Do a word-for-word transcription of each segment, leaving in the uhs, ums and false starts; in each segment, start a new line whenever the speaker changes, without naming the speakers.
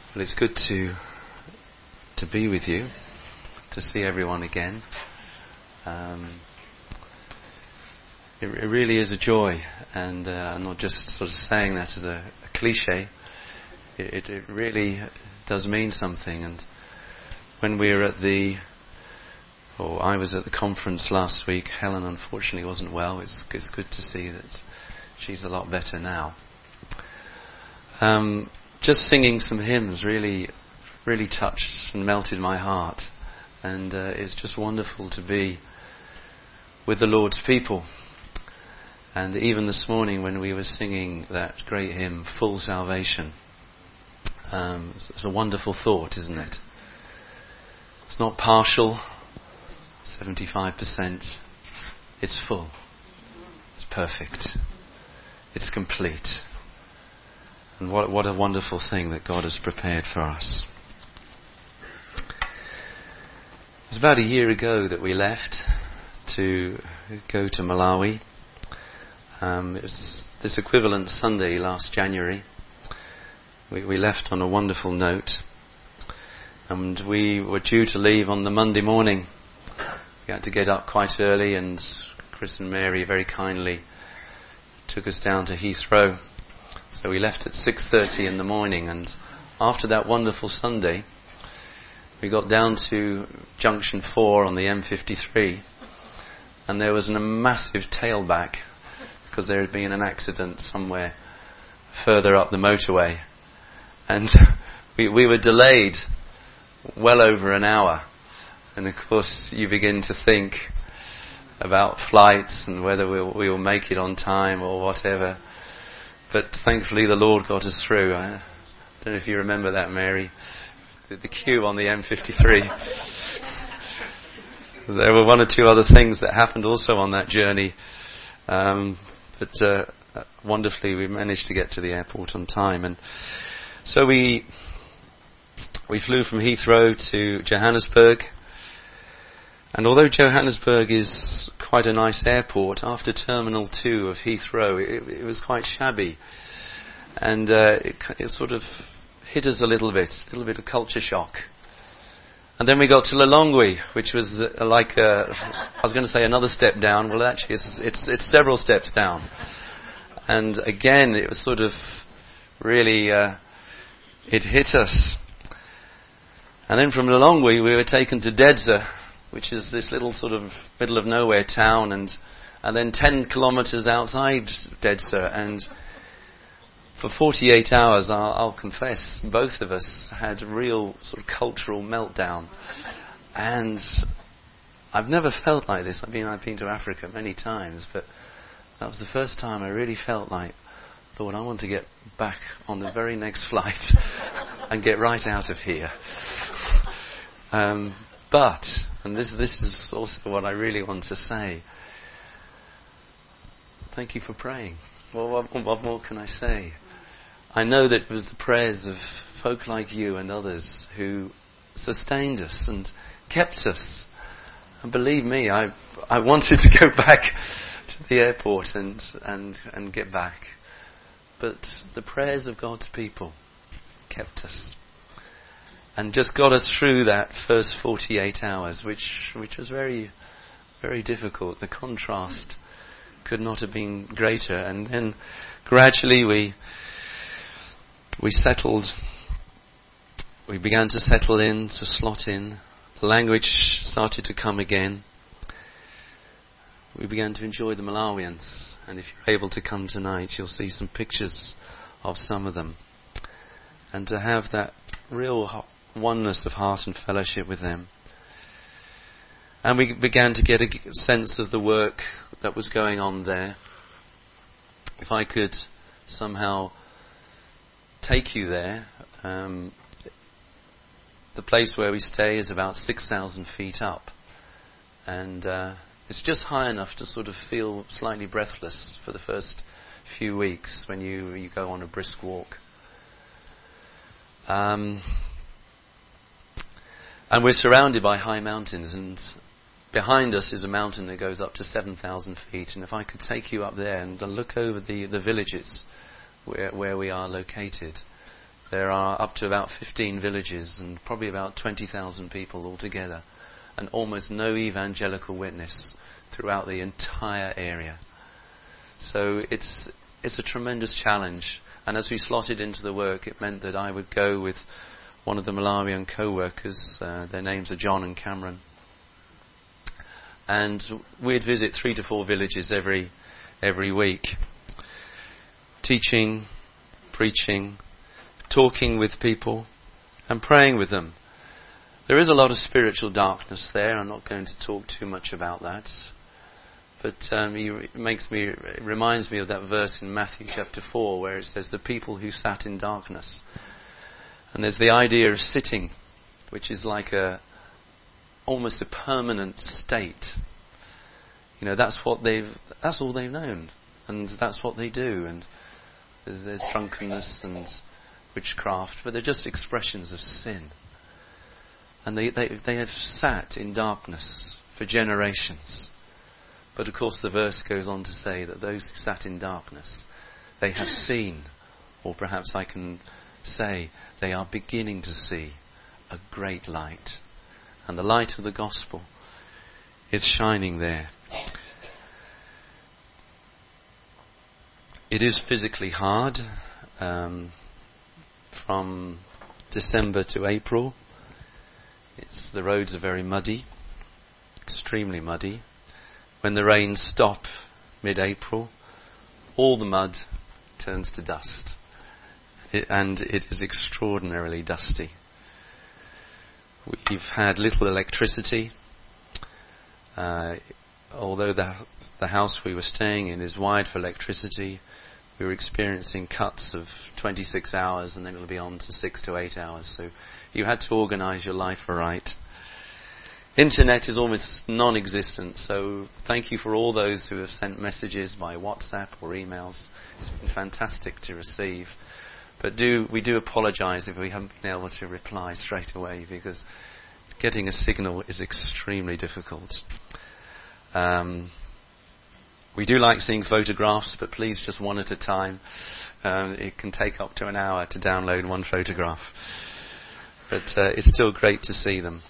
Well, it's good to to be with you, to see everyone again. Um, it, it really is a joy, and uh, I'm not just sort of saying that as a, a cliche. It, it, it really does mean something. And when we were at the, or I was at the conference last week, Helen unfortunately wasn't well. It's, it's good to see that she's a lot better now. Um, just singing some hymns really, really touched and melted my heart. And uh, it's just wonderful to be with the Lord's people. And even this morning when we were singing that great hymn, Full Salvation, um, it's a wonderful thought, isn't it? It's not partial, seventy-five percent. It's full. It's perfect. It's complete. And what what a wonderful thing that God has prepared for us. It was about a year ago that we left to go to Malawi. Um, it was this equivalent Sunday last January. We, we left on a wonderful note. And we were due to leave on the Monday morning. We had to get up quite early, and Chris and Mary very kindly took us down to Heathrow. So we left at six thirty in the morning, and after that wonderful Sunday, we got down to junction four on the M fifty-three, and there was a massive tailback because there had been an accident somewhere further up the motorway, and we, we were delayed well over an hour. And of course you begin to think about flights and whether we'll, we'll make it on time or whatever. But thankfully the Lord got us through. I don't know if you remember that, Mary. The, the queue on the M fifty-three. There were one or two other things that happened also on that journey. Um, but uh, wonderfully we managed to get to the airport on time. And so we we flew from Heathrow to Johannesburg. And although Johannesburg is quite a nice airport, after Terminal two of Heathrow, it, it was quite shabby. And uh, it, it sort of hit us a little bit, a little bit of culture shock. And then we got to Lilongwe, which was uh, like, a, I was going to say another step down. Well, actually, it's, it's, it's several steps down. And again, it was sort of really, uh, it hit us. And then from Lilongwe, we were taken to Dedza, which is this little sort of middle of nowhere town, and and then ten kilometres outside Dedza. And for forty-eight hours, I'll, I'll confess, both of us had a real sort of cultural meltdown. And I've never felt like this. I mean, I've been to Africa many times, but that was the first time I really felt like, Lord, I want to get back on the very next flight and get right out of here. Um, but, and this this is also what I really want to say, thank you for praying. Well, what, what more can I say? I know that it was the prayers of folk like you and others who sustained us and kept us. And believe me, I I wanted to go back to the airport and, and, and get back. But the prayers of God's people kept us. And just got us through that first forty-eight hours, which which was very, very difficult. The contrast could not have been greater. And then gradually we we settled. We began to settle in, to slot in. The language started to come again. We began to enjoy the Malawians. And if you're able to come tonight, you'll see some pictures of some of them. And to have that real oneness of heart and fellowship with them. And we began to get a sense of the work that was going on there. If I could somehow take you there, um, the place where we stay is about six thousand feet up. And uh, it's just high enough to sort of feel slightly breathless for the first few weeks when you, you go on a brisk walk. Um, and we're surrounded by high mountains, and behind us is a mountain that goes up to seven thousand feet. And if I could take you up there and look over the, the villages where, where we are located, There are up to about fifteen villages and probably about twenty thousand people altogether, and almost no evangelical witness throughout the entire area. So it's it's a tremendous challenge. And as we slotted into the work, it meant that I would go with one of the Malawian co-workers. Uh, their names are John and Cameron. And we'd visit three to four villages every every week, teaching, preaching, talking with people, and praying with them. There is a lot of spiritual darkness there. I'm not going to talk too much about that. But um, it makes me, it reminds me of that verse in Matthew chapter four where it says, the people who sat in darkness. And there's the idea of sitting, which is like a almost a permanent state. You know, that's what they've, that's all they've known. And that's what they do. And there's, there's drunkenness and witchcraft, but they're just expressions of sin. And they, they, they have sat in darkness for generations. But of course the verse goes on to say that those who sat in darkness, they have seen, or perhaps I can say, they are beginning to see a great light. And the light of the gospel is shining there. It is physically hard. Um, from December to April, it's, the roads are very muddy, extremely muddy. When the rains stop mid-April, all the mud turns to dust. It, and it is extraordinarily dusty. We've had little electricity. Uh, although the, the house we were staying in is wired for electricity, we were experiencing cuts of twenty-six hours and then it'll be on to six to eight hours. So you had to organise your life aright. Internet is almost non-existent, so thank you for all those who have sent messages by WhatsApp or emails. It's been fantastic to receive. But do we do apologise if we haven't been able to reply straight away, because getting a signal is extremely difficult. Um, we do like seeing photographs, but please just one at a time. Um, it can take up to an hour to download one photograph. But uh, it's still great to see them.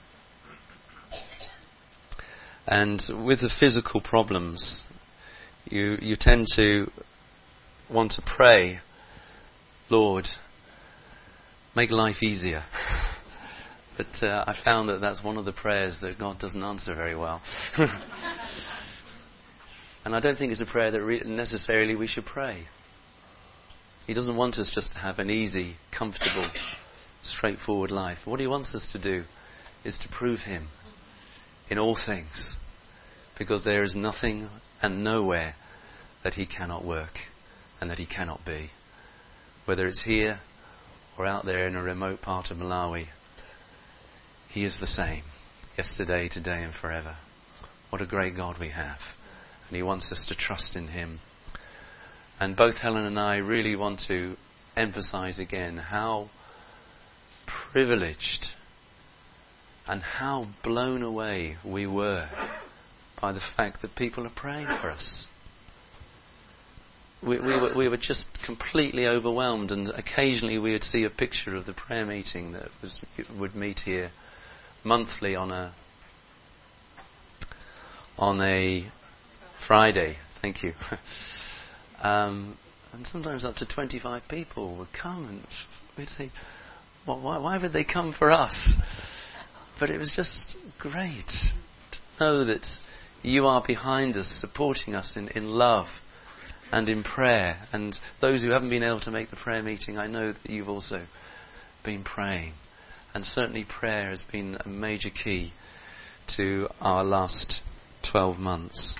And with the physical problems, you you tend to want to pray, Lord, make life easier. But uh, I found that that's one of the prayers that God doesn't answer very well. And I don't think it's a prayer that re- necessarily we should pray. He doesn't want us just to have an easy, comfortable, straightforward life. What He wants us to do is to prove Him in all things, because there is nothing and nowhere that He cannot work and that He cannot be. Whether it's here or out there in a remote part of Malawi, He is the same, yesterday, today and forever. What a great God we have. And He wants us to trust in Him. And both Helen and I really want to emphasize again how privileged and how blown away we were by the fact that people are praying for us. We, we, were, we were just completely overwhelmed, and occasionally we would see a picture of the prayer meeting that was, would meet here monthly on a on a Friday. Thank you. um, and sometimes up to twenty-five people would come, and we'd say, well, why, why would they come for us? But it was just great to know that you are behind us, supporting us in, in love and in prayer. And those who haven't been able to make the prayer meeting, I know that you've also been praying. And certainly prayer has been a major key to our last twelve months.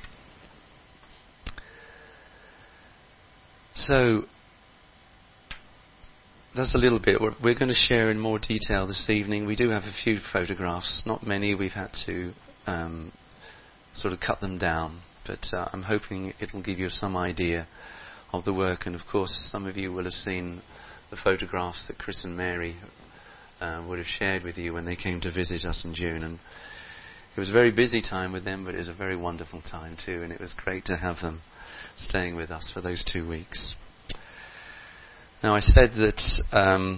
So, that's a little bit. We're, we're going to share in more detail this evening. We do have a few photographs, not many. We've had to um, sort of cut them down, but uh, I'm hoping it'll give you some idea of the work. And of course, some of you will have seen the photographs that Chris and Mary uh, would have shared with you when they came to visit us in June. And it was a very busy time with them, but it was a very wonderful time too. And it was great to have them staying with us for those two weeks. Now, I said that um,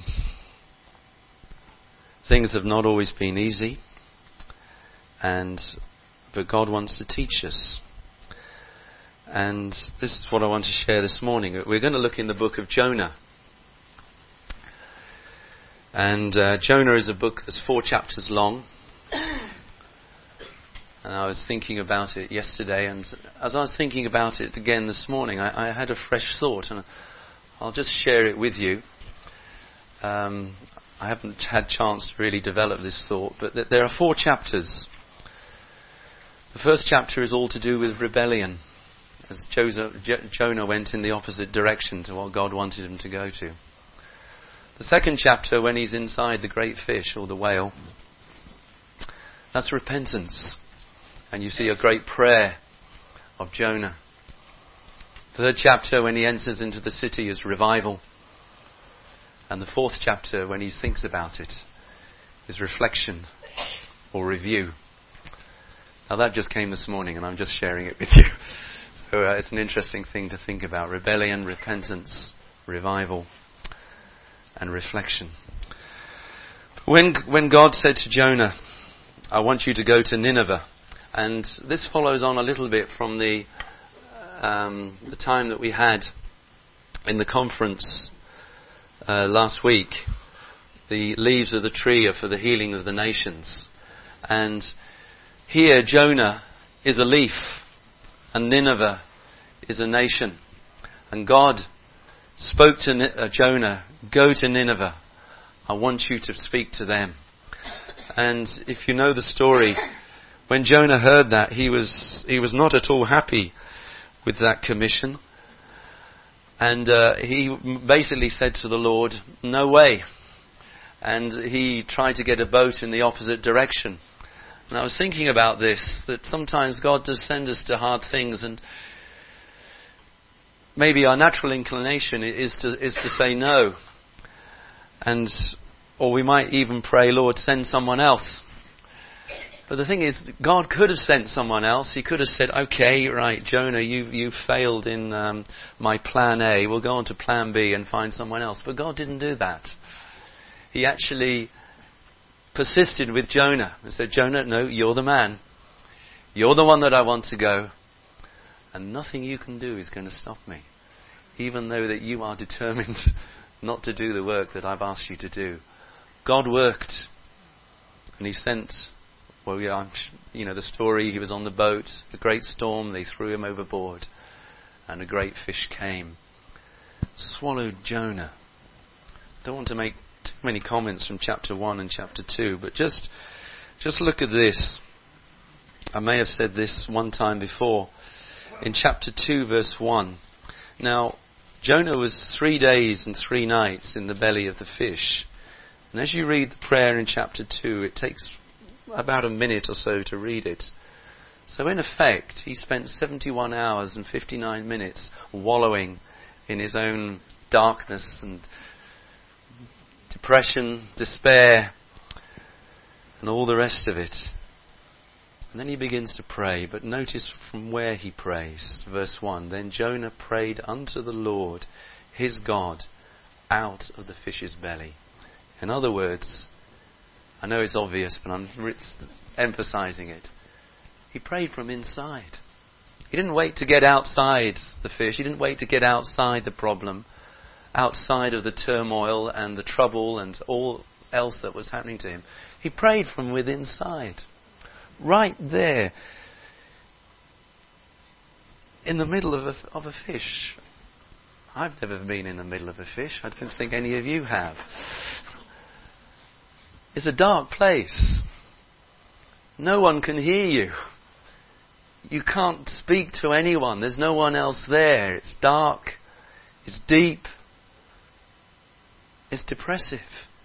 things have not always been easy, and but God wants to teach us. And this is what I want to share this morning. We're going to look in the book of Jonah. And uh, Jonah is a book that's four chapters long. And I was thinking about it yesterday, and as I was thinking about it again this morning, I, I had a fresh thought, and I'll just share it with you. Um, I haven't had a chance to really develop this thought, but th- there are four chapters. The first chapter is all to do with rebellion, as Joseph, J- Jonah went in the opposite direction to what God wanted him to go to. The second chapter, when he's inside the great fish or the whale, that's repentance. And you see a great prayer of Jonah. The third chapter, when he enters into the city, is revival. And the fourth chapter, when he thinks about it, is reflection or review. Now that just came this morning, and I'm just sharing it with you. So uh, it's an interesting thing to think about. Rebellion, repentance, revival, and reflection. When, when God said to Jonah, I want you to go to Nineveh, and this follows on a little bit from the um, the time that we had in the conference uh, last week. The leaves of the tree are for the healing of the nations. And here Jonah is a leaf, and Nineveh is a nation. And God spoke to uh, Jonah, go to Nineveh. I want you to speak to them. And if you know the story, when Jonah heard that, he was he was not at all happy with that commission. And uh, he basically said to the Lord, no way. And he tried to get a boat in the opposite direction. And I was thinking about this, that sometimes God does send us to hard things, and maybe our natural inclination is to is to say no. And or we might even pray, Lord, send someone else. But the thing is, God could have sent someone else. He could have said, okay, right, Jonah, you you failed in um, my plan A. We'll go on to plan B and find someone else. But God didn't do that. He actually persisted with Jonah and said, Jonah, no, you're the man. You're the one that I want to go. And nothing you can do is going to stop me. Even though that you are determined not to do the work that I've asked you to do. God worked. And He sent... Well, yeah, you know the story, he was on the boat, a great storm, they threw him overboard, and a great fish came, swallowed Jonah. Don't want to make too many comments from chapter one and chapter two, but just, just look at this. I may have said this one time before. In chapter two, verse one. Now, Jonah was three days and three nights in the belly of the fish. And as you read the prayer in chapter two, it takes about a minute or so to read it. So in effect, he spent seventy-one hours and fifty-nine minutes wallowing in his own darkness and depression, despair, and all the rest of it. And then he begins to pray, but notice from where he prays. Verse one, then Jonah prayed unto the Lord, his God, out of the fish's belly. In other words, I know it's obvious, but I'm emphasizing it. He prayed from inside. He didn't wait to get outside the fish. He didn't wait to get outside the problem, outside of the turmoil and the trouble and all else that was happening to him. He prayed from within inside. Right there, in the middle of a, of a fish. I've never been in the middle of a fish. I don't think any of you have. It's a dark place. No one can hear you. You can't speak to anyone. There's no one else there. It's dark. It's deep. It's depressive.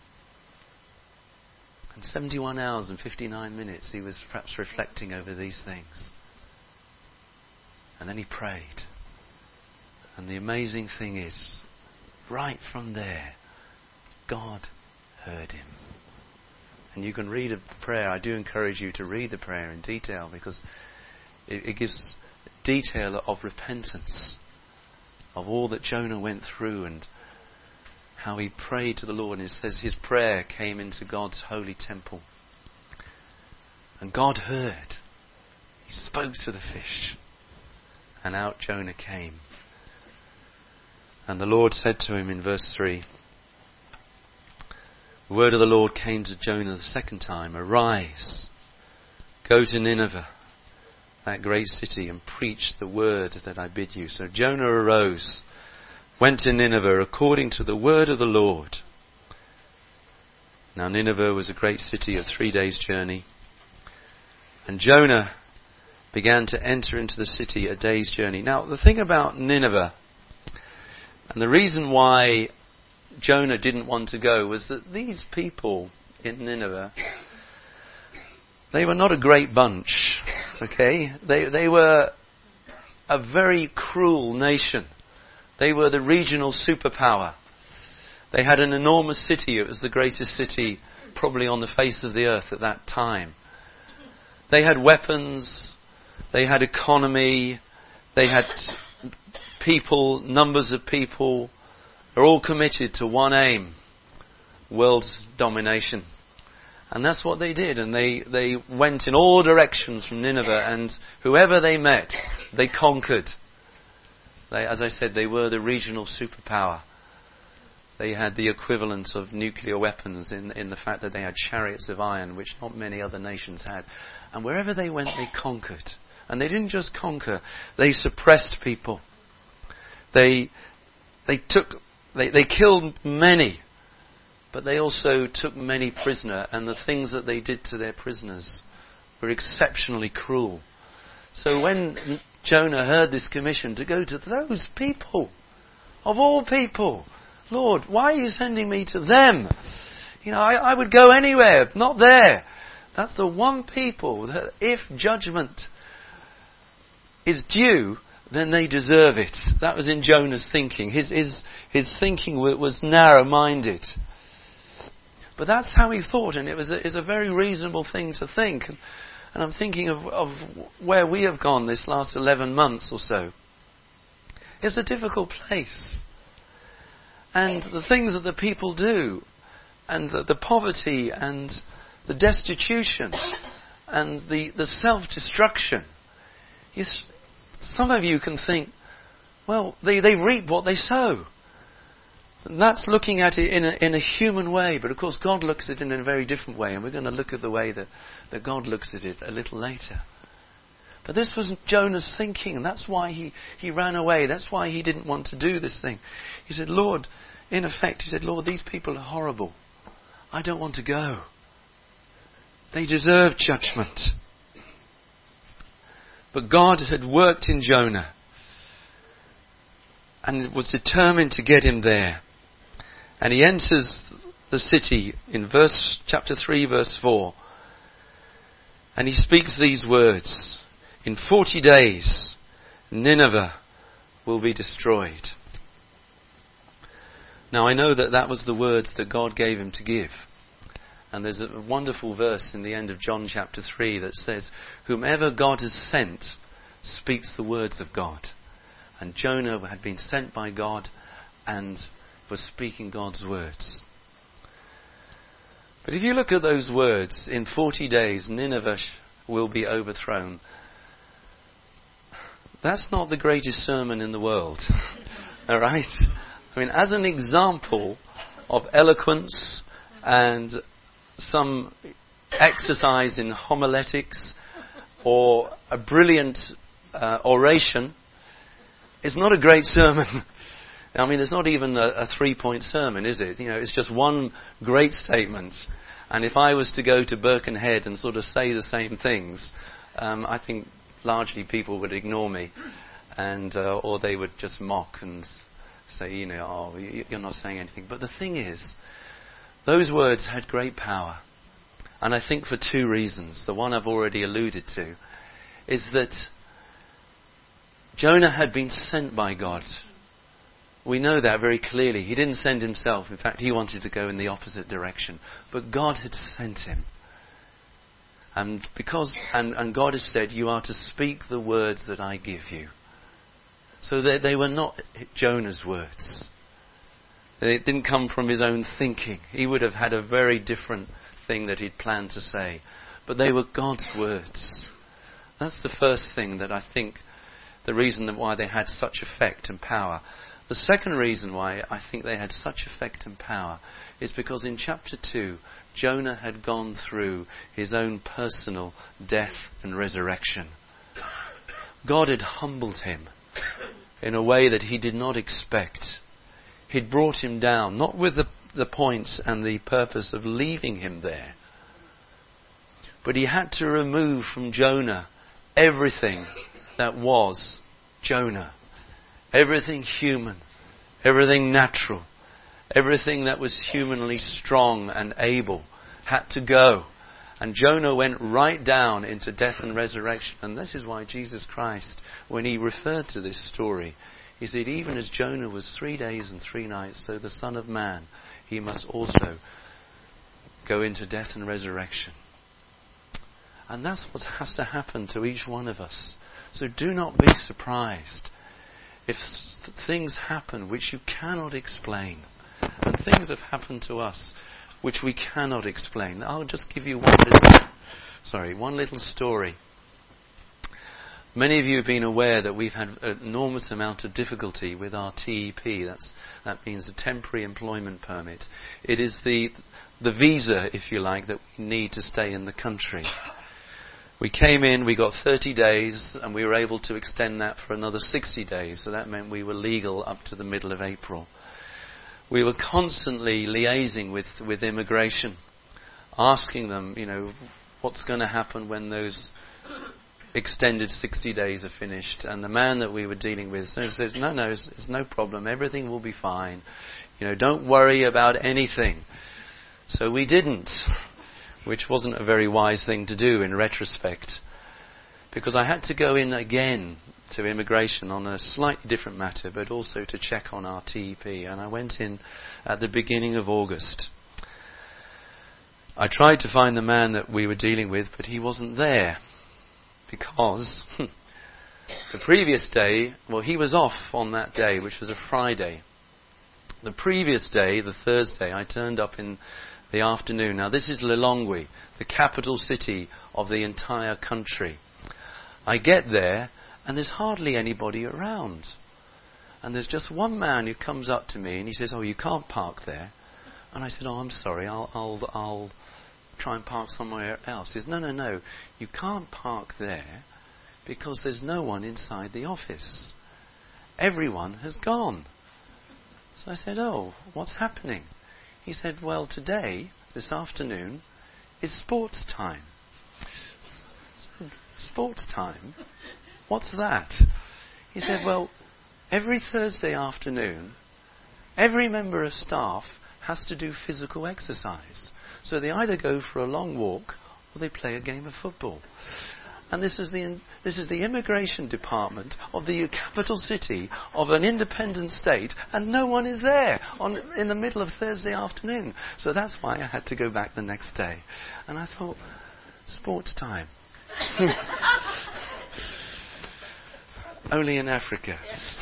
And seventy-one hours and fifty-nine minutes he was perhaps reflecting over these things. And then he prayed. And the amazing thing is, right from there, God heard him. And you can read a prayer. I do encourage you to read the prayer in detail, because it, it gives detail of repentance, of all that Jonah went through, and how he prayed to the Lord. And it says his prayer came into God's holy temple. And God heard. He spoke to the fish. And out Jonah came. And the Lord said to him in verse three, the word of the Lord came to Jonah the second time, arise, go to Nineveh, that great city, and preach the word that I bid you. So Jonah arose, went to Nineveh according to the word of the Lord. Now Nineveh was a great city of three days' journey. And Jonah began to enter into the city a day's journey. Now the thing about Nineveh, and the reason why Jonah didn't want to go, was that these people in Nineveh, they were not a great bunch, okay? They they were a very cruel nation. They were the regional superpower. They had an enormous city. It was the greatest city probably on the face of the earth at that time. They had weapons, they had economy, they had people, numbers of people. They're all committed to one aim, world domination. And that's what they did. And they, they went in all directions from Nineveh, and whoever they met, they conquered. They, as I said, they were the regional superpower. They had the equivalent of nuclear weapons in, in the fact that they had chariots of iron, which not many other nations had. And wherever they went, they conquered. And they didn't just conquer, they suppressed people. They they took they, they killed many, but they also took many prisoner, and the things that they did to their prisoners were exceptionally cruel. So when Jonah heard this commission to go to those people, of all people, Lord, why are you sending me to them? You know, I, I would go anywhere, not there. That's the one people that if judgment is due, then they deserve it. That was in Jonah's thinking. His his his thinking was narrow-minded. But that's how he thought, and it was a, it's a very reasonable thing to think. And, and I'm thinking of, of where we have gone this last eleven months or so. It's a difficult place. And the things that the people do, and the, the poverty, and the destitution, and the, the self-destruction. Yes, some of you can think, well, they, they reap what they sow. And that's looking at it in a, in a human way, but of course God looks at it in a very different way, and we're going to look at the way that, that God looks at it a little later. But this was Jonah's thinking, and that's why he, he ran away. That's why he didn't want to do this thing. He said, Lord, in effect, he said, Lord, these people are horrible. I don't want to go. They deserve judgment. But God had worked in Jonah and was determined to get him there. And he enters the city in verse chapter three, verse four. And he speaks these words. In forty days, Nineveh will be destroyed. Now I know that that was the words that God gave him to give. And there's a wonderful verse in the end of John chapter three that says, whomever God has sent speaks the words of God. And Jonah had been sent by God and was speaking God's words. But if you look at those words, in forty days Nineveh will be overthrown. That's not the greatest sermon in the world. Alright? I mean, as an example of eloquence and some exercise in homiletics or a brilliant uh, oration, it's not a great sermon. I mean, it's not even a, a three-point sermon, is it? You know, it's just one great statement. And if I was to go to Birkenhead and sort of say the same things, um, I think largely people would ignore me, and uh, or they would just mock and say, you know, oh, you're not saying anything. But the thing is, those words had great power. And I think for two reasons. The one I've already alluded to is that Jonah had been sent by God. We know that very clearly. He didn't send himself. In fact, he wanted to go in the opposite direction. But God had sent him. And because and, and God has said, you are to speak the words that I give you. So they, they were not Jonah's words. It didn't come from his own thinking. He would have had a very different thing that he'd planned to say. But they were God's words. That's the first thing that I think, the reason that why they had such effect and power. The second reason why I think they had such effect and power is because in chapter two, Jonah had gone through his own personal death and resurrection. God had humbled him in a way that he did not expect. He'd brought him down, not with the, the points and the purpose of leaving him there, but he had to remove from Jonah everything that was Jonah. Everything human, everything natural, everything that was humanly strong and able had to go. And Jonah went right down into death and resurrection. And this is why Jesus Christ, when he referred to this story, he said, even as Jonah was three days and three nights, so the Son of Man, he must also go into death and resurrection. And that's what has to happen to each one of us. So do not be surprised if things happen which you cannot explain. And things have happened to us which we cannot explain. I'll just give you one little, sorry, one little story. Many of you have been aware that we've had an enormous amount of difficulty with our T E P. That's, that means a temporary employment permit. It is the, the visa, if you like, that we need to stay in the country. We came in, we got thirty days, and we were able to extend that for another sixty days. So that meant we were legal up to the middle of April. We were constantly liaising with, with immigration, asking them, you know, what's going to happen when those extended sixty days are finished. And the man that we were dealing with says, no, no, it's, it's no problem. Everything will be fine. You know, don't worry about anything. So we didn't, which wasn't a very wise thing to do in retrospect, because I had to go in again to immigration on a slightly different matter, but also to check on our T E P. And I went in at the beginning of August. I tried to find the man that we were dealing with, but he wasn't there, because the previous day, well, he was off on that day, which was a Friday. The previous day, the Thursday, I turned up in the afternoon. Now, this is Lilongwe, the capital city of the entire country. I get there, and there's hardly anybody around. And there's just one man who comes up to me, and he says, oh, you can't park there. And I said, oh, I'm sorry, I'll, I'll, I'll try and park somewhere else. He says, no, no, no, you can't park there because there's no one inside the office. Everyone has gone. So I said, oh, what's happening? He said, well, today, this afternoon, is sports time. Sports time? What's that? He said, well, every Thursday afternoon, every member of staff has to do physical exercise. So they either go for a long walk or they play a game of football. And this is the this is the immigration department of the capital city of an independent state, and no one is there on in the middle of Thursday afternoon. So that's why I had to go back the next day. And I thought, sports time. Only in Africa.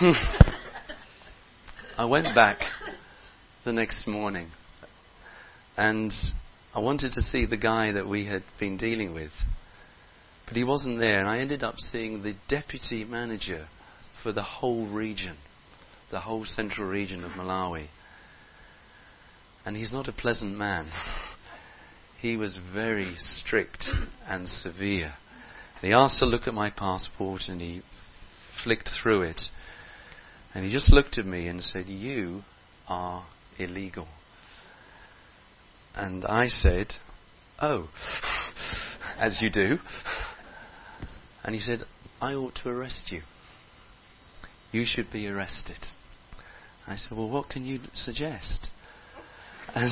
I went back the next morning, and I wanted to see the guy that we had been dealing with. But he wasn't there, and I ended up seeing the deputy manager for the whole region, the whole central region of Malawi. And he's not a pleasant man. He was very strict and severe. And he asked to look at my passport, and he flicked through it. And he just looked at me and said, you are illegal. And I said, oh, as you do. And he said, I ought to arrest you. You should be arrested. I said, well, what can you suggest? And,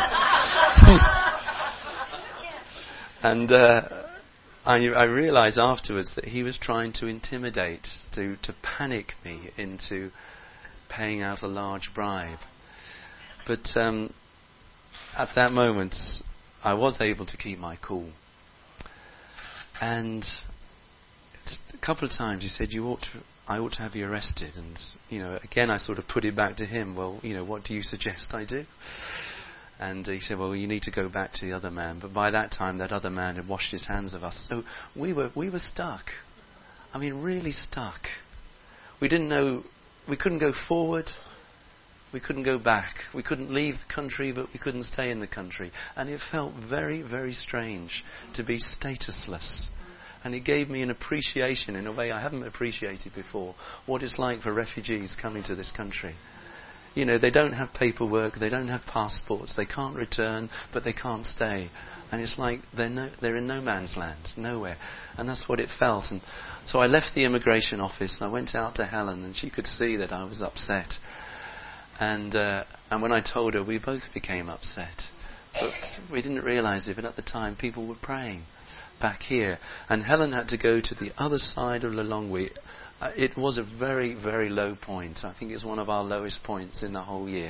and uh, I, I realized afterwards that he was trying to intimidate, to, to panic me into paying out a large bribe. But um, at that moment, I was able to keep my cool. And a couple of times he said, you ought to I ought to have you arrested. And, you know, again I sort of put it back to him. Well, you know, what do you suggest I do? And he said, well, you need to go back to the other man. But by that time, that other man had washed his hands of us. So we were we were stuck. I mean, really stuck. We didn't know, we couldn't go forward. We couldn't go back. We couldn't leave the country, but we couldn't stay in the country. And it felt very, very strange to be statusless. And it gave me an appreciation, in a way I haven't appreciated before, what it's like for refugees coming to this country. You know, they don't have paperwork, they don't have passports, they can't return, but they can't stay. And it's like they're no, they're in no man's land, nowhere. And that's what it felt. And so I left the immigration office and I went out to Helen, and she could see that I was upset. And uh, and when I told her, we both became upset. But we didn't realise it, but at the time people were praying back here. And Helen had to go to the other side of Lilongwe. Uh, it was a very, very low point. I think it's one of our lowest points in the whole year.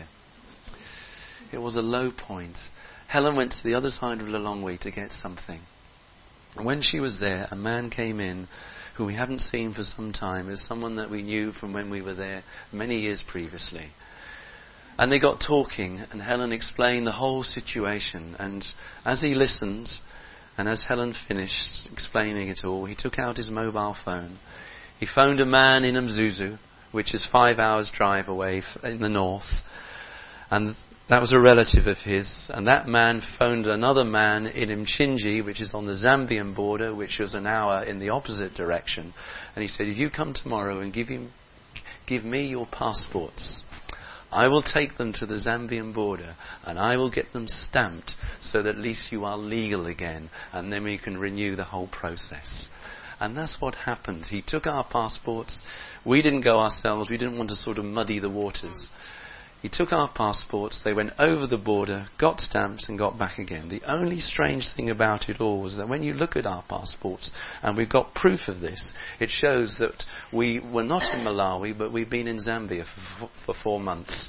It was a low point. Helen went to the other side of Lilongwe to get something. When she was there, a man came in who we haven't seen for some time. Is someone that we knew from when we were there many years previously. And they got talking, and Helen explained the whole situation. And as he listened, and as Helen finished explaining it all, he took out his mobile phone. He phoned a man in Mzuzu, which is five hours drive away in the north. And that was a relative of his. And that man phoned another man in Mchinji, which is on the Zambian border, which was an hour in the opposite direction. And he said, if you come tomorrow and give him, give me your passports, I will take them to the Zambian border and I will get them stamped so that at least you are legal again, and then we can renew the whole process. And that's what happened. He took our passports. We didn't go ourselves. We didn't want to sort of muddy the waters. He took our passports. They went over the border, got stamped and got back again. The only strange thing about it all was that when you look at our passports, and we've got proof of this, it shows that we were not in Malawi, but we've been in Zambia for, for four months.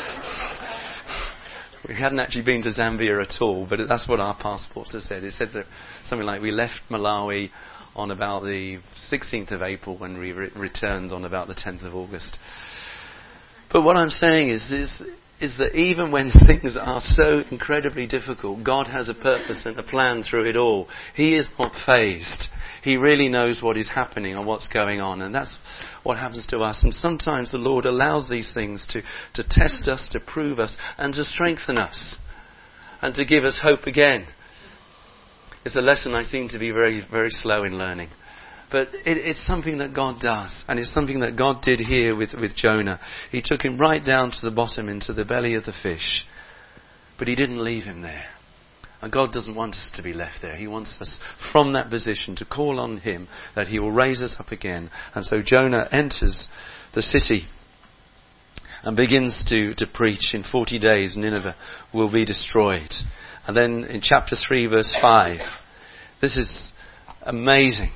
We hadn't actually been to Zambia at all, but that's what our passports have said. It said that something like we left Malawi on about the sixteenth of April when we re- returned on about the tenth of August. But what I'm saying is, is, is that even when things are so incredibly difficult, God has a purpose and a plan through it all. He is not fazed. He really knows what is happening and what's going on. And that's what happens to us. And sometimes the Lord allows these things to, to test us, to prove us, and to strengthen us, and to give us hope again. It's a lesson I seem to be very, very slow in learning. But it, it's something that God does. And it's something that God did here with, with Jonah. He took him right down to the bottom, into the belly of the fish. But he didn't leave him there. And God doesn't want us to be left there. He wants us from that position to call on him, that he will raise us up again. And so Jonah enters the city and begins to, to preach. In forty days Nineveh will be destroyed. And then in chapter three verse five, this is amazing.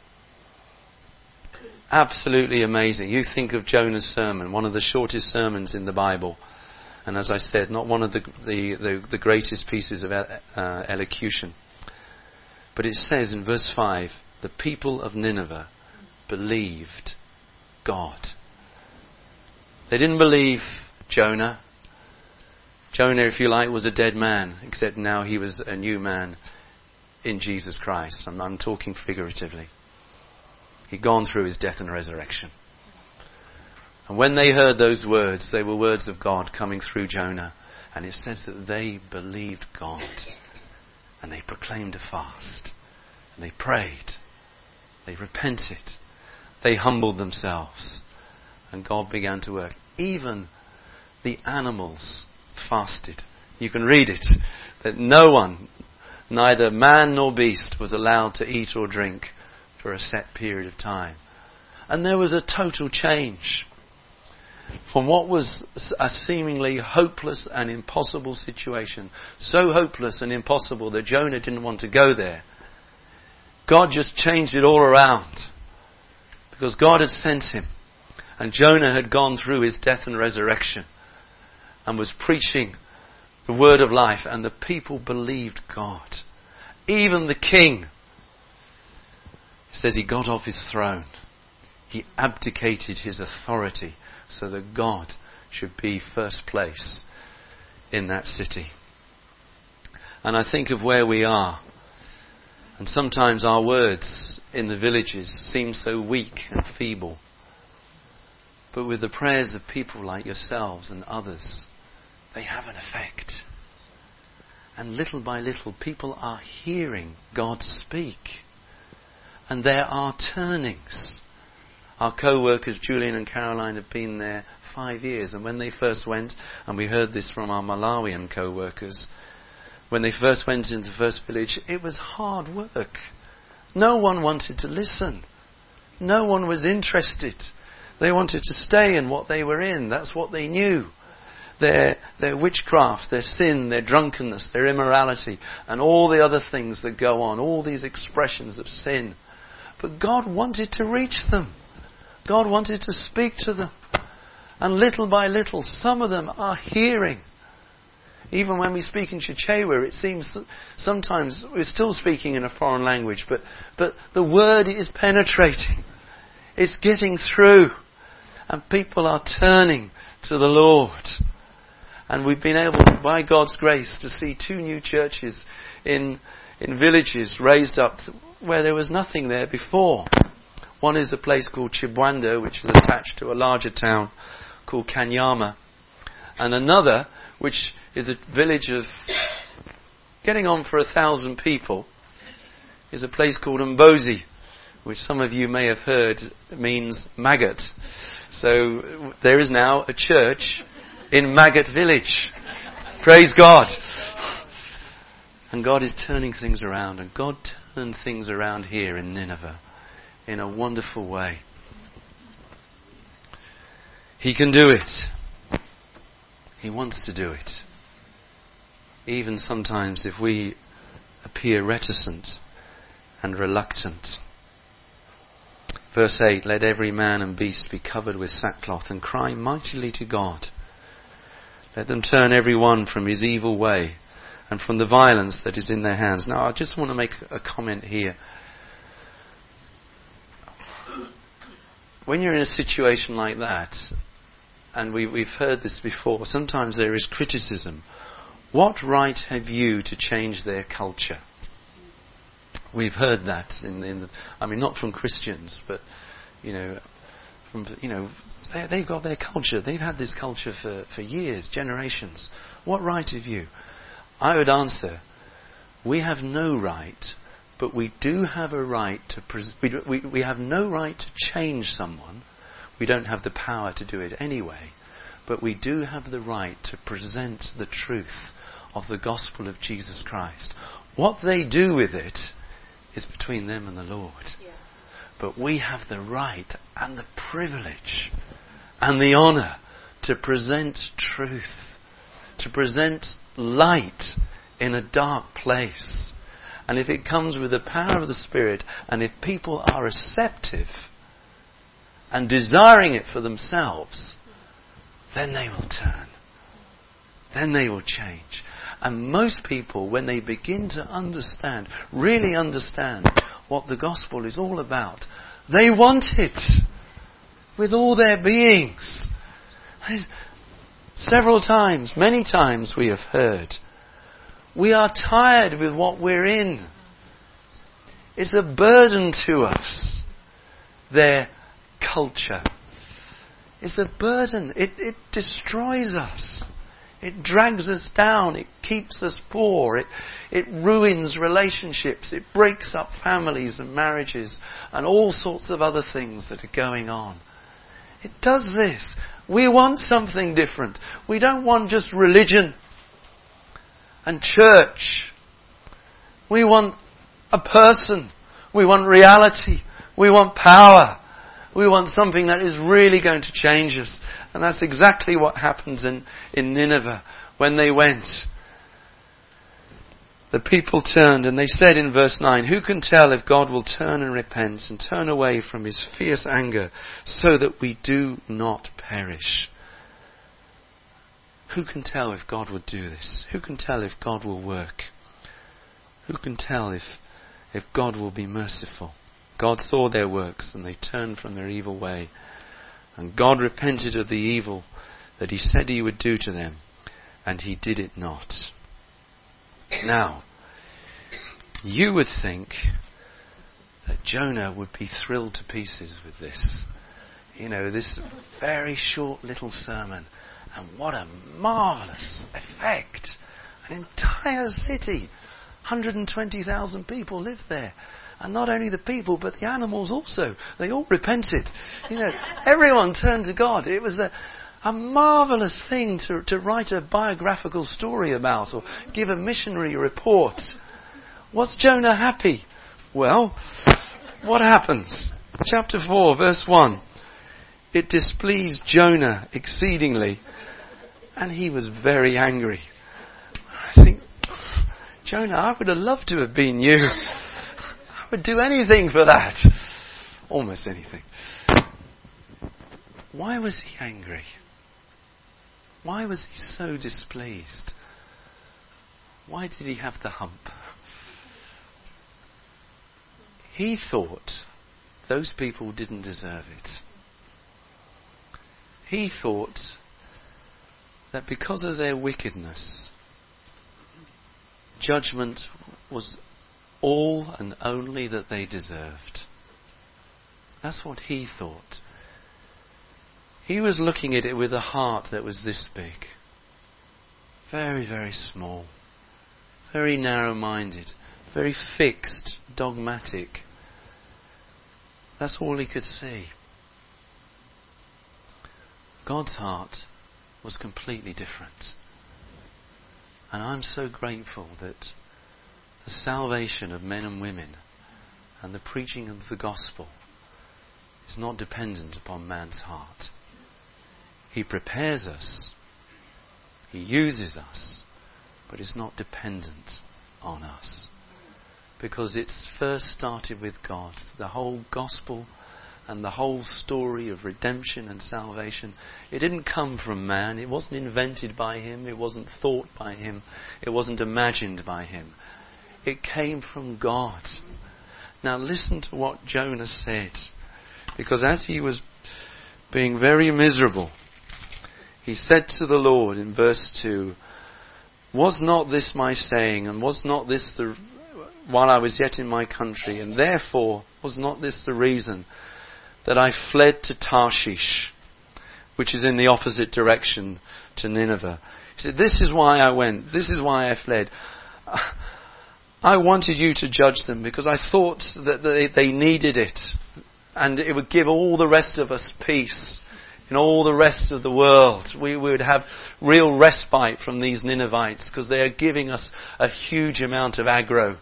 Absolutely amazing. You think of Jonah's sermon, one of the shortest sermons in the Bible. And as I said, not one of the the, the, the greatest pieces of uh, elocution. But it says in verse five, the people of Nineveh believed God. They didn't believe Jonah. Jonah, if you like, was a dead man, except now he was a new man in Jesus Christ. I'm, I'm talking figuratively. He'd gone through his death and resurrection. And when they heard those words, they were words of God coming through Jonah. And it says that they believed God. And they proclaimed a fast. And they prayed. They repented. They humbled themselves. And God began to work. Even the animals fasted. You can read it. That no one, neither man nor beast, was allowed to eat or drink for a set period of time. And there was a total change from what was a seemingly hopeless and impossible situation. So hopeless and impossible that Jonah didn't want to go there. God just changed it all around. Because God had sent him. And Jonah had gone through his death and resurrection. And was preaching the word of life. And the people believed God. Even the king. It says he got off his throne. He abdicated his authority so that God should be first place in that city. And I think of where we are. And sometimes our words in the villages seem so weak and feeble. But with the prayers of people like yourselves and others, they have an effect. And little by little, people are hearing God speak. And there are turnings. Our co-workers, Julian and Caroline, have been there five years. And when they first went, and we heard this from our Malawian co-workers, when they first went into the first village, it was hard work. No one wanted to listen. No one was interested. They wanted to stay in what they were in. That's what they knew. Their, their witchcraft, their sin, their drunkenness, their immorality, and all the other things that go on, all these expressions of sin. But God wanted to reach them. God wanted to speak to them. And little by little, some of them are hearing. Even when we speak in Chichewa, it seems that sometimes we're still speaking in a foreign language, but, but the word is penetrating. It's getting through. And people are turning to the Lord. And we've been able, by God's grace, to see two new churches in, in villages raised up where there was nothing there before. One is a place called Chibwanda, which is attached to a larger town called Kanyama. And another, which is a village of getting on for a thousand people, is a place called Mbozi, which some of you may have heard means maggot. So there is now a church in Maggot Village. Praise God. And God is turning things around. And God turned things around here in Nineveh in a wonderful way. He can do it. He wants to do it. Even sometimes if we appear reticent and reluctant. Verse eight, let every man and beast be covered with sackcloth and cry mightily to God. Let them turn every one from his evil way and from the violence that is in their hands. Now I just want to make a comment here. When you're in a situation like that, and we, we've heard this before, sometimes there is criticism. What right have you to change their culture? We've heard that in, in the, I mean, not from Christians, but, you know, from, you know, they, they've got their culture. They've had this culture for, for years, generations. What right have you? I would answer, we have no right, but we do have a right to, pres- we, we, we have no right to change someone. We don't have the power to do it anyway, but we do have the right to present the truth of the gospel of Jesus Christ. What they do with it is between them and the Lord. Yeah. But we have the right and the privilege and the honour to present truth, to present light in a dark place. And if it comes with the power of the Spirit, and if people are receptive and desiring it for themselves, then they will turn. Then they will change. And most people, when they begin to understand, really understand what the gospel is all about, they want it with all their beings. Several times, many times we have heard, we are tired with what we're in. It's a burden to us, their culture. It's a burden. It, it destroys us. It drags us down. It keeps us poor. It, it ruins relationships. It breaks up families and marriages and all sorts of other things that are going on. It does this. We want something different. We don't want just religion and church. We want a person. We want reality. We want power. We want something that is really going to change us. And that's exactly what happens in, in Nineveh when they went. The people turned and they said in verse nine, who can tell if God will turn and repent and turn away from his fierce anger so that we do not perish? Who can tell if God will do this? Who can tell if God will work? Who can tell if, if God will be merciful? God saw their works and they turned from their evil way. And God repented of the evil that he said he would do to them, and he did it not. Now, you would think that Jonah would be thrilled to pieces with this. You know, this very short little sermon. And what a marvellous effect. An entire city. one hundred twenty thousand people lived there. And not only the people, but the animals also. They all repented. You know, everyone turned to God. It was a, a marvellous thing to, to write a biographical story about or give a missionary report. Was Jonah happy? Well, what happens? Chapter four, verse one. It displeased Jonah exceedingly, and he was very angry. I think, Jonah, I would have loved to have been you. I would do anything for that. Almost anything. Why was he angry? Why was he so displeased? Why did he have the hump? He thought those people didn't deserve it. He thought that because of their wickedness, judgment was all and only that they deserved. That's what he thought. He was looking at it with a heart that was this big. Very, very small. Very narrow-minded. Very fixed, dogmatic. That's all he could see. God's heart was completely different. And I'm so grateful that the salvation of men and women and the preaching of the gospel is not dependent upon man's heart. He prepares us, he uses us, but it's not dependent on us. Because it's first started with God. The whole gospel and the whole story of redemption and salvation, it didn't come from man. It wasn't invented by him. It wasn't thought by him. It wasn't imagined by him. It came from God. Now listen to what Jonah said. Because as he was being very miserable, he said to the Lord in verse two, "Was not this my saying, and was not this the while I was yet in my country, and therefore was not this the reason that I fled to Tarshish," which is in the opposite direction to Nineveh. He said, "This is why I went. This is why I fled. I wanted you to judge them because I thought that they, they needed it, and it would give all the rest of us peace in all the rest of the world. We would have real respite from these Ninevites because they are giving us a huge amount of aggro."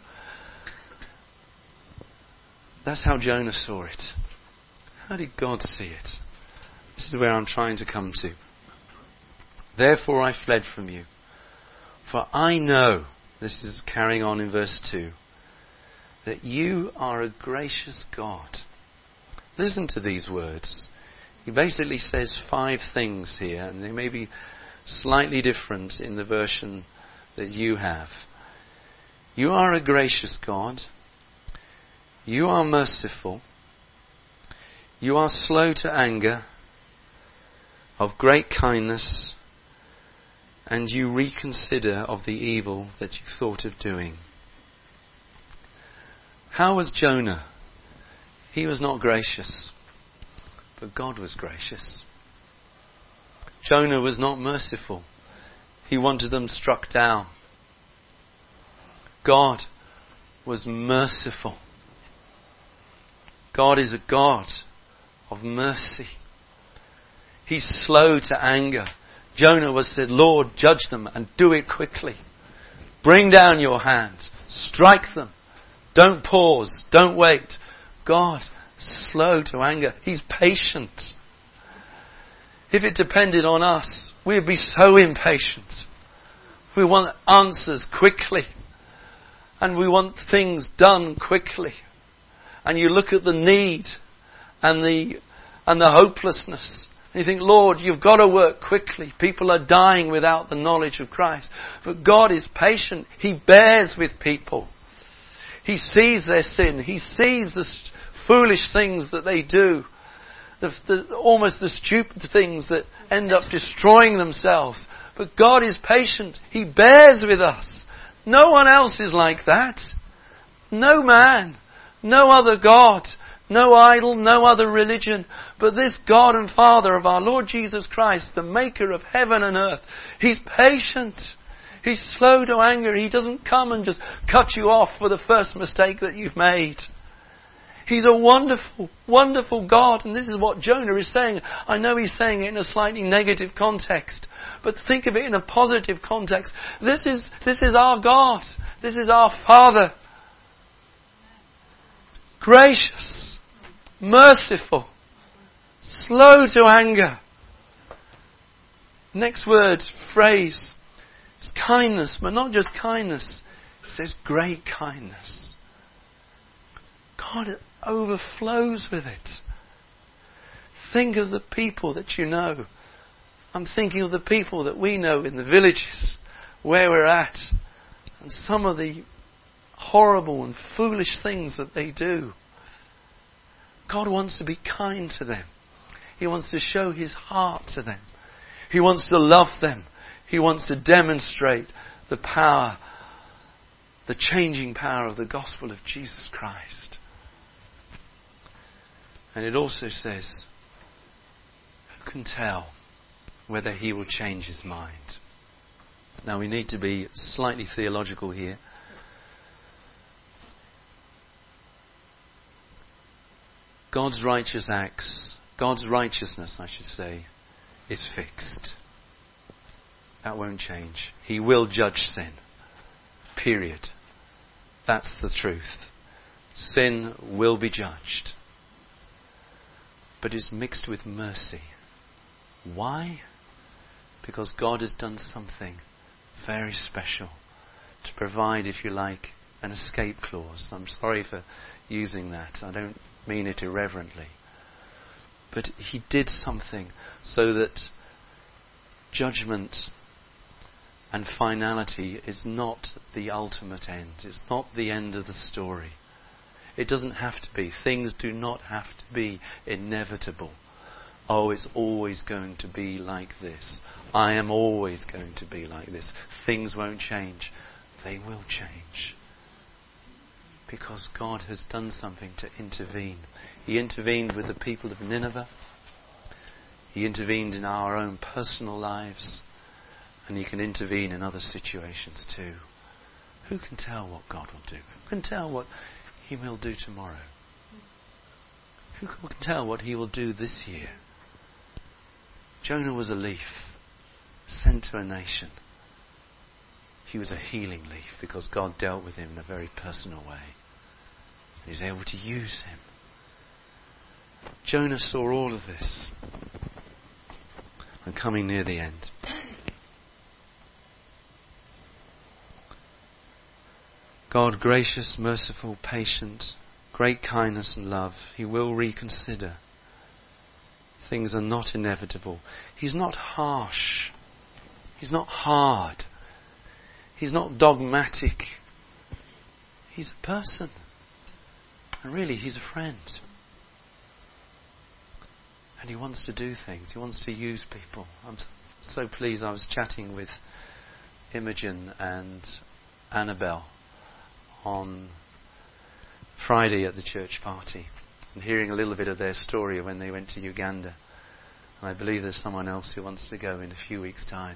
That's how Jonah saw it. How did God see it? This is where I'm trying to come to. "Therefore I fled from you. For I know," this is carrying on in verse two, "that you are a gracious God." Listen to these words. He basically says five things here, and they may be slightly different in the version that you have. You are a gracious God. You are merciful. You are slow to anger, of great kindness, and you reconsider of the evil that you thought of doing. How was Jonah? He was not gracious, but God was gracious. Jonah was not merciful. He wanted them struck down. God was merciful. God is a God of mercy. He's slow to anger. Jonah was said, "Lord, judge them and do it quickly. Bring down your hands. Strike them. Don't pause. Don't wait." God, slow to anger. He's patient. If it depended on us, we'd be so impatient. We want answers quickly. And we want things done quickly. And you look at the need and the and the hopelessness. And you think, "Lord, you've got to work quickly. People are dying without the knowledge of Christ." But God is patient. He bears with people. He sees their sin. He sees the foolish things that they do. The, the, almost the stupid things that end up destroying themselves. But God is patient. He bears with us. No one else is like that. No man. No other God. No idol. No other religion. But this God and Father of our Lord Jesus Christ, the maker of heaven and earth. He's patient. He's slow to anger. He doesn't come and just cut you off for the first mistake that you've made. He's a wonderful, wonderful God. And this is what Jonah is saying. I know he's saying it in a slightly negative context. But think of it in a positive context. This is, this is our God. This is our Father. Gracious. Merciful. Slow to anger. Next word, phrase. It's kindness, but not just kindness. It says great kindness. God overflows with it. Think of the people that you know. I'm thinking of the people that we know in the villages where we're at, and some of the horrible and foolish things that they do. God wants to be kind to them. He wants to show His heart to them. He wants to love them. He wants to demonstrate the power, the changing power of the gospel of Jesus Christ. And it also says, who can tell whether He will change His mind? Now we need to be slightly theological here. God's righteous acts, God's righteousness, I should say, is fixed. That won't change. He will judge sin. Period. That's the truth. Sin will be judged. But it's mixed with mercy. Why? Because God has done something very special to provide, if you like, an escape clause. I'm sorry for using that. I don't mean it irreverently. But He did something so that judgment and finality is not the ultimate end. It's not the end of the story. It doesn't have to be. Things do not have to be inevitable. Oh, it's always going to be like this. I am always going to be like this. Things won't change. They will change. Because God has done something to intervene. He intervened with the people of Nineveh. He intervened in our own personal lives. And He can intervene in other situations too. Who can tell what God will do? Who can tell what He will do tomorrow? Who can tell what He will do this year? Jonah was a leaf sent to a nation. He was a healing leaf because God dealt with him in a very personal way. He was able to use him. Jonah saw all of this. I'm coming near the end. God, gracious, merciful, patient, great kindness and love. He will reconsider. Things are not inevitable. He's not harsh. He's not hard. He's not dogmatic. He's a person. And really, He's a friend. And He wants to do things. He wants to use people. I'm so pleased. I was chatting with Imogen and Annabelle on Friday at the church party and hearing a little bit of their story when they went to Uganda. And I believe there's someone else who wants to go in a few weeks' time.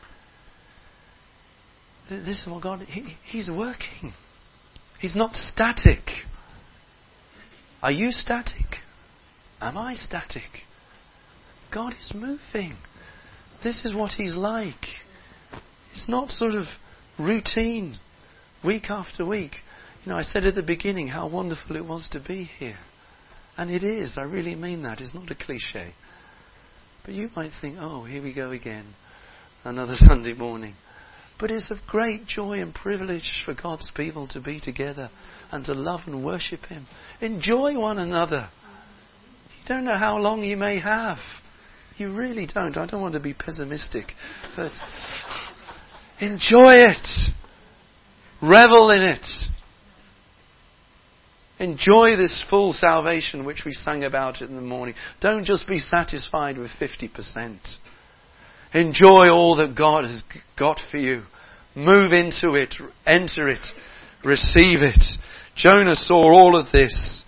This is what God, he, He's working. He's not static. Are you static? Am I static? God is moving. This is what He's like. It's not sort of routine, week after week. You know, I said at the beginning how wonderful it was to be here. And it is. I really mean that. It's not a cliche. But you might think, oh, here we go again. Another Sunday morning. But it's of great joy and privilege for God's people to be together and to love and worship Him. Enjoy one another. You don't know how long you may have. You really don't. I don't want to be pessimistic. But enjoy it. Revel in it. Enjoy this full salvation which we sang about in the morning. Don't just be satisfied with fifty percent. Enjoy all that God has got for you. Move into it, enter it, receive it. Jonah saw all of this.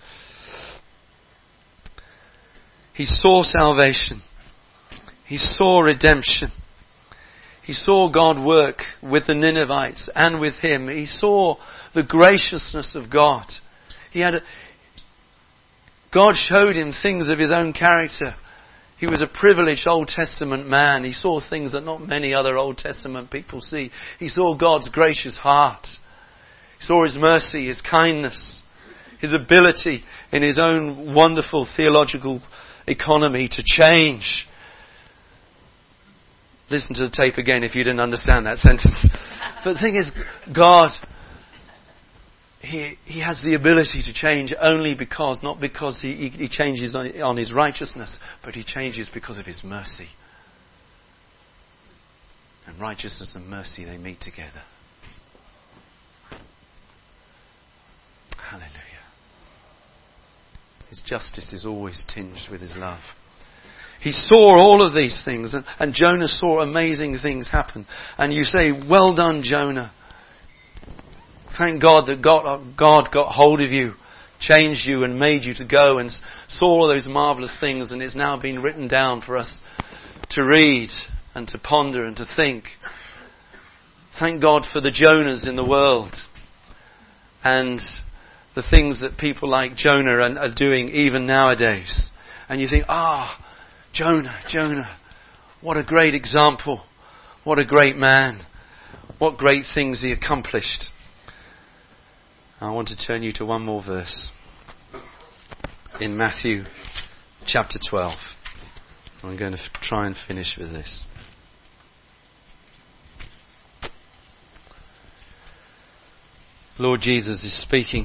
He saw salvation. He saw redemption. He saw God work with the Ninevites and with him. He saw the graciousness of God. He had a, God showed him things of his own character. He was a privileged Old Testament man. He saw things that not many other Old Testament people see. He saw God's gracious heart. He saw His mercy, His kindness, His ability in His own wonderful theological economy to change. Listen to the tape again if you didn't understand that sentence. But the thing is, God, He He has the ability to change only because, not because He, he, he changes on, on His righteousness, but He changes because of His mercy. And righteousness and mercy, they meet together. Hallelujah. His justice is always tinged with His love. He saw all of these things, and, and Jonah saw amazing things happen. And you say, well done, Jonah. Thank God that God, God got hold of you, changed you and made you to go and saw all those marvellous things, and it's now been written down for us to read and to ponder and to think. Thank God for the Jonahs in the world and the things that people like Jonah are, are doing even nowadays. And you think, ah, oh, Jonah, Jonah, what a great example. What a great man. What great things he accomplished. I want to turn you to one more verse in Matthew chapter twelve. I'm going to f- try and finish with this. Lord Jesus is speaking.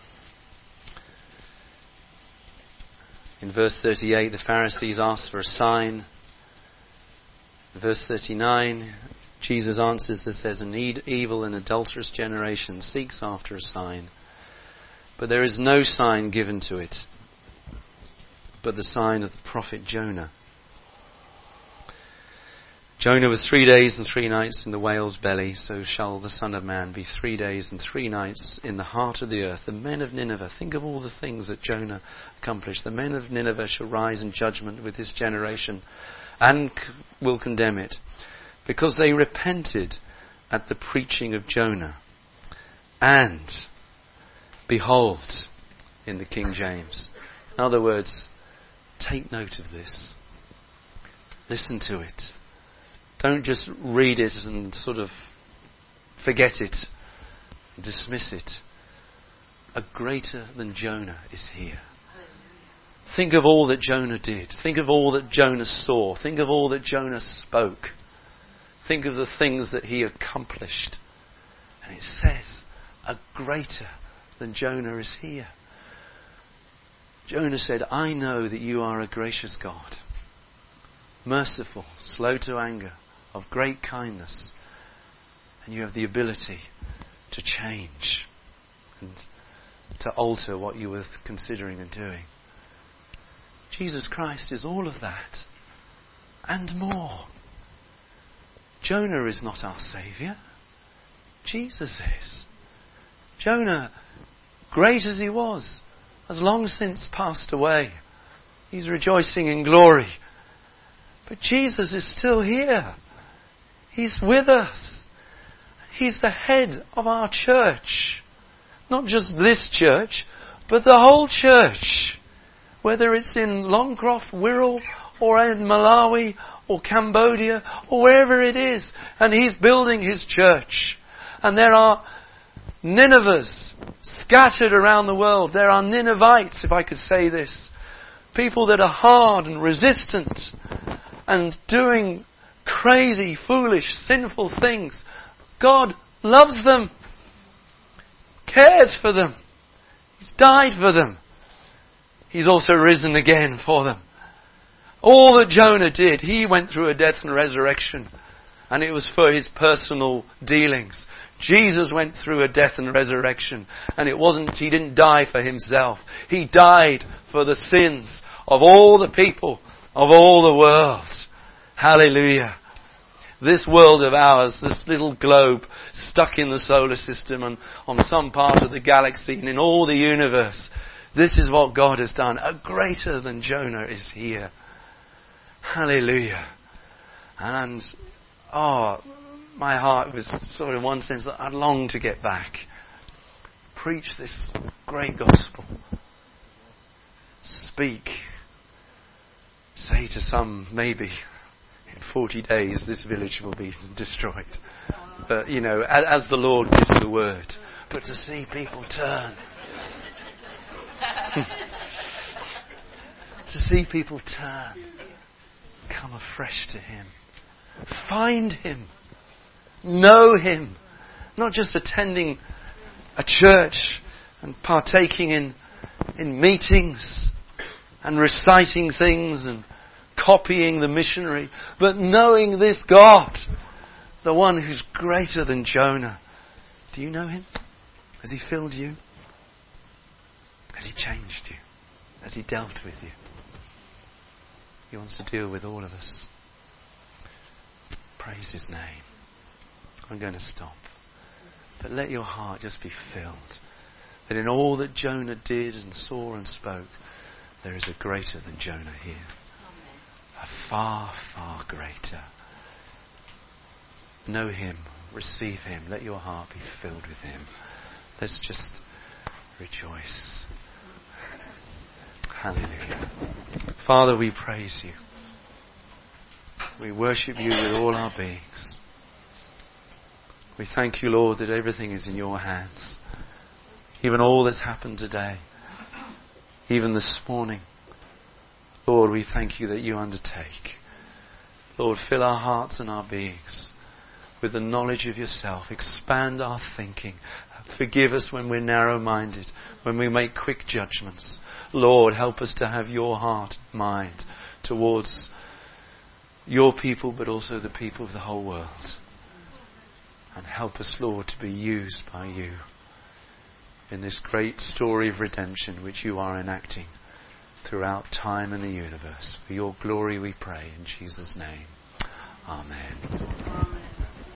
In verse thirty-eight, the Pharisees asked for a sign. In verse thirty-nine, Jesus answers and says, an evil and adulterous generation seeks after a sign, but there is no sign given to it, but the sign of the prophet Jonah. Jonah was three days and three nights in the whale's belly, so shall the Son of Man be three days and three nights in the heart of the earth. The men of Nineveh, think of all the things that Jonah accomplished. The men of Nineveh shall rise in judgment with this generation and c- will condemn it, because they repented at the preaching of Jonah. And, behold, in the King James. In other words, take note of this. Listen to it. Don't just read it and sort of forget it, dismiss it. A greater than Jonah is here. Think of all that Jonah did. Think of all that Jonah saw. Think of all that Jonah spoke. Think of the things that he accomplished. And it says, a greater than Jonah is here. Jonah said, I know that you are a gracious God, merciful, slow to anger, of great kindness, and you have the ability to change and to alter what you were considering and doing. Jesus Christ is all of that and more. Jonah is not our Saviour. Jesus is. Jonah, great as he was, has long since passed away. He's rejoicing in glory. But Jesus is still here. He's with us. He's the head of our church. Not just this church, but the whole church. Whether it's in Longcroft, Wirral, or in Malawi, or Cambodia, or wherever it is. And He's building His church. And there are Ninevehs scattered around the world. There are Ninevites, if I could say this. People that are hard and resistant and doing crazy, foolish, sinful things. God loves them, cares for them. He's died for them. He's also risen again for them. All that Jonah did, he went through a death and resurrection, and it was for his personal dealings. Jesus went through a death and resurrection, and it wasn't, he didn't die for himself. He died for the sins of all the people, of all the world. Hallelujah. This world of ours, this little globe stuck in the solar system and on some part of the galaxy and in all the universe, this is what God has done. A greater than Jonah is here. Hallelujah. And, oh, my heart was sort of in one sense that I'd long to get back. Preach this great gospel. Speak. Say to some, maybe, in forty days this village will be destroyed. But, you know, as, as the Lord gives the word. But to see people turn. To see people turn. Come afresh to Him. Find Him. Know Him. Not just attending a church and partaking in, in meetings and reciting things and copying the missionary, but knowing this God, the one who's greater than Jonah. Do you know Him? Has He filled you? Has He changed you? Has He dealt with you? He wants to deal with all of us. Praise His name. I'm going to stop. But let your heart just be filled that in all that Jonah did and saw and spoke, there is a greater than Jonah here. A far, far greater. Know Him. Receive Him. Let your heart be filled with Him. Let's just rejoice. Hallelujah. Father, we praise You. We worship You with all our beings. We thank You, Lord, that everything is in Your hands. Even all that's happened today. Even this morning. Lord, we thank You that You undertake. Lord, fill our hearts and our beings with the knowledge of Yourself. Expand our thinking. Forgive us when we're narrow-minded, when we make quick judgments. Lord, help us to have Your heart and mind towards Your people, but also the people of the whole world. And help us, Lord, to be used by You in this great story of redemption which You are enacting throughout time and the universe. For Your glory we pray in Jesus' name. Amen. Amen.